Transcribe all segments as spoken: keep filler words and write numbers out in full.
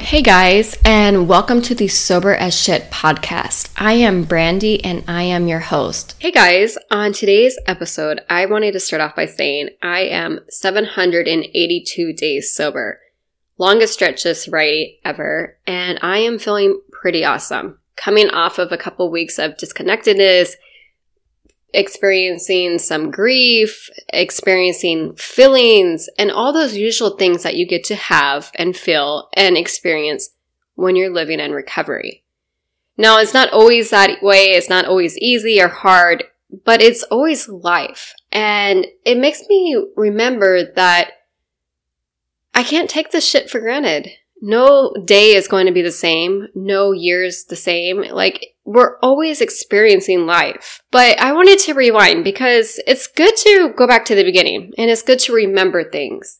Hey guys, and welcome to the Sober as Shit podcast. I am Brandy and I am your host. Hey guys, on today's episode, I wanted to start off by saying I am seven hundred eighty-two days sober. Longest stretch this right ever, and I am feeling pretty awesome. Coming off of a couple weeks of disconnectedness, experiencing some grief, experiencing feelings, and all those usual things that you get to have and feel and experience when you're living in recovery. Now, it's not always that way. It's not always easy or hard, but it's always life. And it makes me remember that I can't take this shit for granted. No day is going to be the same. No year's the same. Like, we're always experiencing life. But I wanted to rewind because it's good to go back to the beginning and it's good to remember things.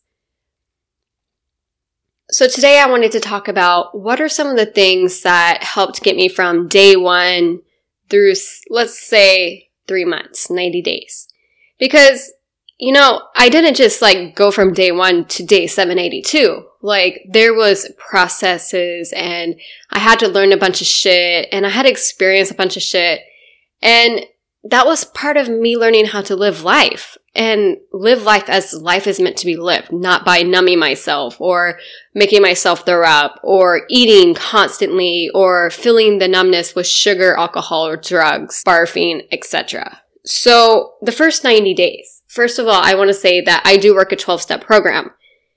So today I wanted to talk about what are some of the things that helped get me from day one through, let's say, three months, ninety days. Because, you know, I didn't just like go from day one to day seven eighty-two. Like, there was processes and I had to learn a bunch of shit and I had to experience a bunch of shit. And that was part of me learning how to live life and live life as life is meant to be lived, not by numbing myself or making myself throw up or eating constantly or filling the numbness with sugar, alcohol, or drugs, barfing, et cetera. So the first ninety days, first of all, I want to say that I do work a twelve-step program.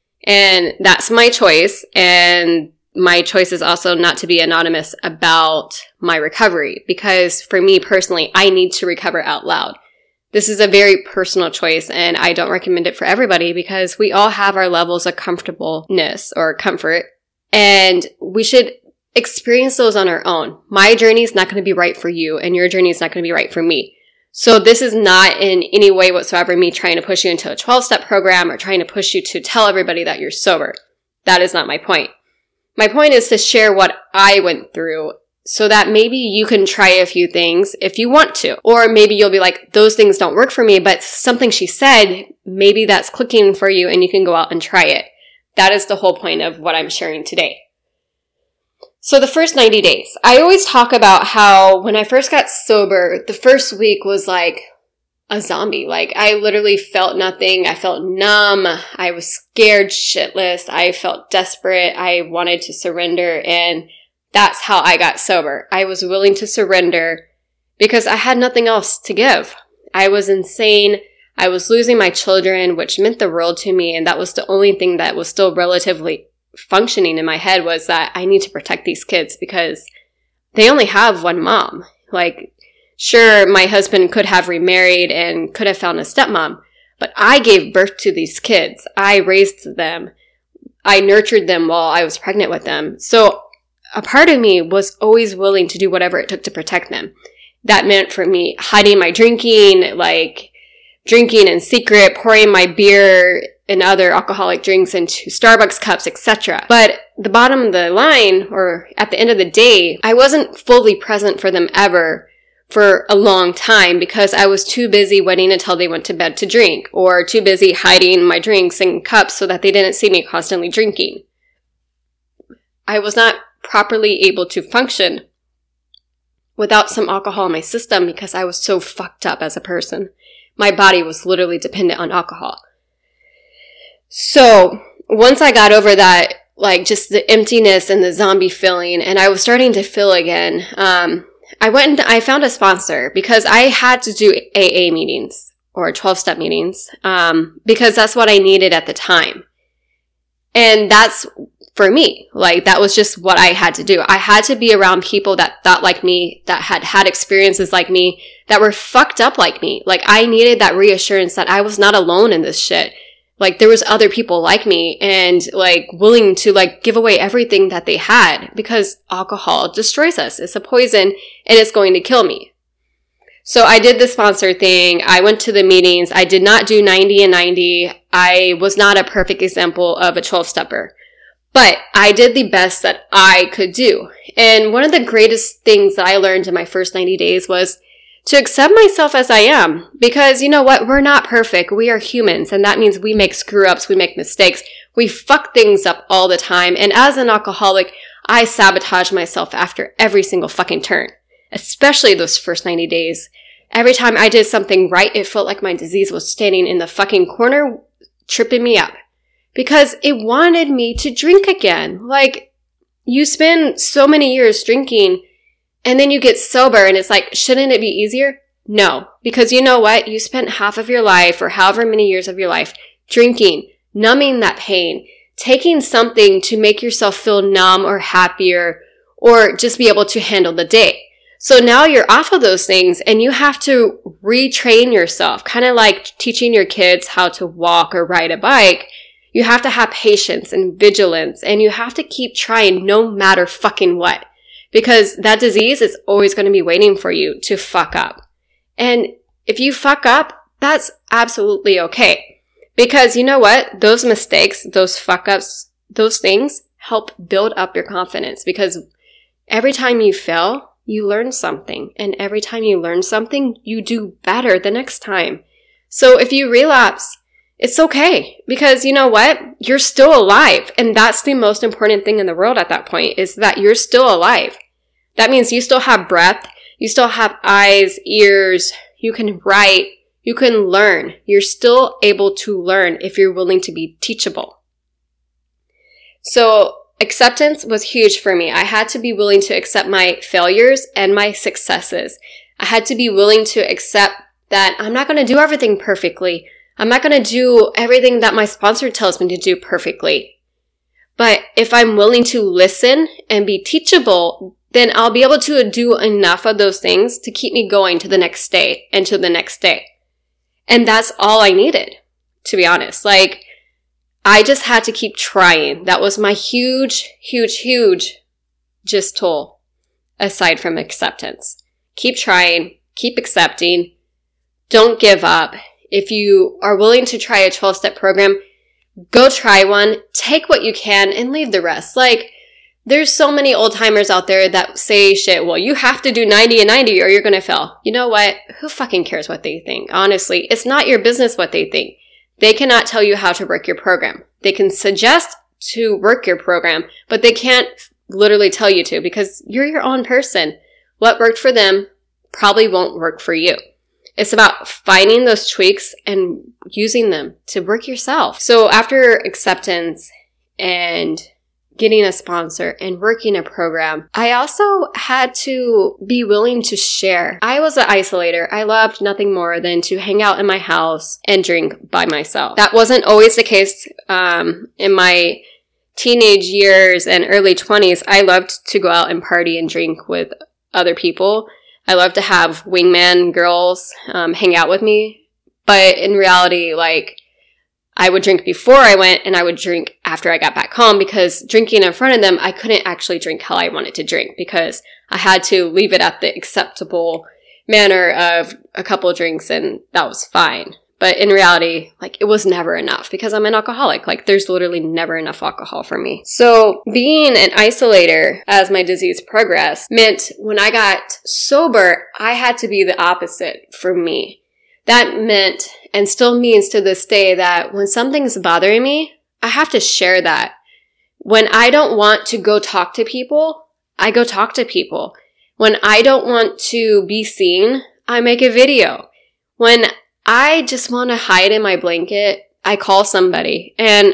And that's my choice. And my choice is also not to be anonymous about my recovery. Because for me personally, I need to recover out loud. This is a very personal choice and I don't recommend it for everybody because we all have our levels of comfortableness or comfort. And we should experience those on our own. My journey is not going to be right for you and your journey is not going to be right for me. So this is not in any way whatsoever me trying to push you into a twelve-step program or trying to push you to tell everybody that you're sober. That is not my point. My point is to share what I went through so that maybe you can try a few things if you want to. Or maybe you'll be like, those things don't work for me, but something she said, maybe that's clicking for you and you can go out and try it. That is the whole point of what I'm sharing today. So the first ninety days, I always talk about how when I first got sober, the first week was like a zombie. Like I literally felt nothing. I felt numb. I was scared shitless. I felt desperate. I wanted to surrender. And that's how I got sober. I was willing to surrender because I had nothing else to give. I was insane. I was losing my children, which meant the world to me. And that was the only thing that was still relatively functioning in my head was that I need to protect these kids because they only have one mom. Like, sure, my husband could have remarried and could have found a stepmom, but I gave birth to these kids. I raised them. I nurtured them while I was pregnant with them. So a part of me was always willing to do whatever it took to protect them. That meant for me hiding my drinking, like drinking in secret, pouring my beer and other alcoholic drinks into Starbucks cups, et cetera. But the bottom of the line, or at the end of the day, I wasn't fully present for them ever for a long time because I was too busy waiting until they went to bed to drink, or too busy hiding my drinks in cups so that they didn't see me constantly drinking. I was not properly able to function without some alcohol in my system because I was so fucked up as a person. My body was literally dependent on alcohol. So once I got over that, like just the emptiness and the zombie feeling, and I was starting to feel again, um, I went and I found a sponsor because I had to do A A meetings or twelve-step meetings um, because that's what I needed at the time. And that's for me. Like, that was just what I had to do. I had to be around people that thought like me, that had had experiences like me, that were fucked up like me. Like, I needed that reassurance that I was not alone in this shit. Like, there was other people like me and, like, willing to, like, give away everything that they had because alcohol destroys us. It's a poison and it's going to kill me. So I did the sponsor thing. I went to the meetings. I did not do ninety and ninety. I was not a perfect example of a twelve-stepper. But I did the best that I could do. And one of the greatest things that I learned in my first ninety days was to accept myself as I am. Because you know what? We're not perfect. We are humans. And that means we make screw-ups. We make mistakes. We fuck things up all the time. And as an alcoholic, I sabotage myself after every single fucking turn, especially those first ninety days. Every time I did something right, it felt like my disease was standing in the fucking corner, tripping me up because it wanted me to drink again. Like, you spend so many years drinking and then you get sober and it's like, shouldn't it be easier? No, because you know what? You spent half of your life or however many years of your life drinking, numbing that pain, taking something to make yourself feel numb or happier or just be able to handle the day. So now you're off of those things and you have to retrain yourself, kind of like teaching your kids how to walk or ride a bike. You have to have patience and vigilance and you have to keep trying no matter fucking what, because that disease is always going to be waiting for you to fuck up. And if you fuck up, that's absolutely okay. Because you know what? Those mistakes, those fuck ups, those things help build up your confidence, because every time you fail, you learn something. And every time you learn something, you do better the next time. So if you relapse, it's okay, because you know what? You're still alive. And that's the most important thing in the world at that point, is that you're still alive. That means you still have breath. You still have eyes, ears. You can write. You can learn. You're still able to learn if you're willing to be teachable. So acceptance was huge for me. I had to be willing to accept my failures and my successes. I had to be willing to accept that I'm not going to do everything perfectly. I'm not going to do everything that my sponsor tells me to do perfectly. But if I'm willing to listen and be teachable, then I'll be able to do enough of those things to keep me going to the next day and to the next day. And that's all I needed, to be honest. Like, I just had to keep trying. That was my huge, huge, huge just tool, aside from acceptance. Keep trying, keep accepting, don't give up. If you are willing to try a twelve-step program, go try one, take what you can, and leave the rest. Like, there's so many old timers out there that say shit, well, you have to do ninety and ninety or you're going to fail. You know what? Who fucking cares what they think? Honestly, it's not your business what they think. They cannot tell you how to work your program. They can suggest to work your program, but they can't literally tell you to, because you're your own person. What worked for them probably won't work for you. It's about finding those tweaks and using them to work yourself. So after acceptance and getting a sponsor and working a program, I also had to be willing to share. I was an isolator. I loved nothing more than to hang out in my house and drink by myself. That wasn't always the case. Um, in my teenage years and early twenties, I loved to go out and party and drink with other people. I loved to have wingman girls um, hang out with me. But in reality, like, I would drink before I went and I would drink after I got back home, because drinking in front of them, I couldn't actually drink how I wanted to drink, because I had to leave it at the acceptable manner of a couple of drinks and that was fine. But in reality, like, it was never enough, because I'm an alcoholic. Like, there's literally never enough alcohol for me. So being an isolator as my disease progressed meant when I got sober, I had to be the opposite for me. That meant, and still means to this day, that when something's bothering me, I have to share that. When I don't want to go talk to people, I go talk to people. When I don't want to be seen, I make a video. When I just want to hide in my blanket, I call somebody. And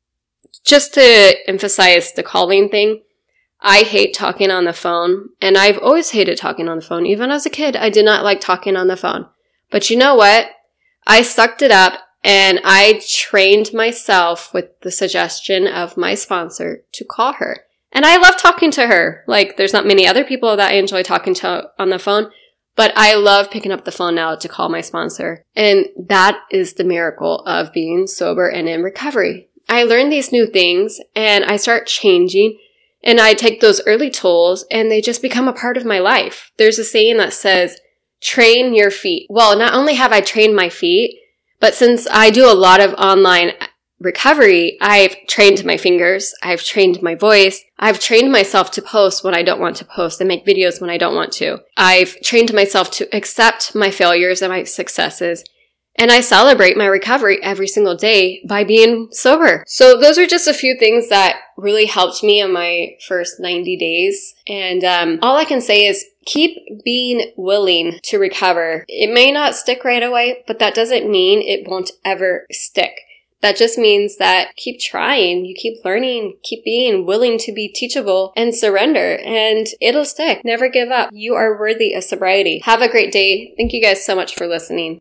just to emphasize the calling thing, I hate talking on the phone. And I've always hated talking on the phone. Even as a kid, I did not like talking on the phone. But you know what? I sucked it up and I trained myself with the suggestion of my sponsor to call her. And I love talking to her. Like, there's not many other people that I enjoy talking to on the phone, but I love picking up the phone now to call my sponsor. And that is the miracle of being sober and in recovery. I learned these new things and I start changing, and I take those early tools and they just become a part of my life. There's a saying that says, train your feet. Well, not only have I trained my feet, but since I do a lot of online recovery, I've trained my fingers, I've trained my voice, I've trained myself to post when I don't want to post and make videos when I don't want to. I've trained myself to accept my failures and my successes. And I celebrate my recovery every single day by being sober. So those are just a few things that really helped me in my first ninety days. And um, all I can say is keep being willing to recover. It may not stick right away, but that doesn't mean it won't ever stick. That just means that keep trying, you keep learning, keep being willing to be teachable and surrender, and it'll stick. Never give up. You are worthy of sobriety. Have a great day. Thank you guys so much for listening.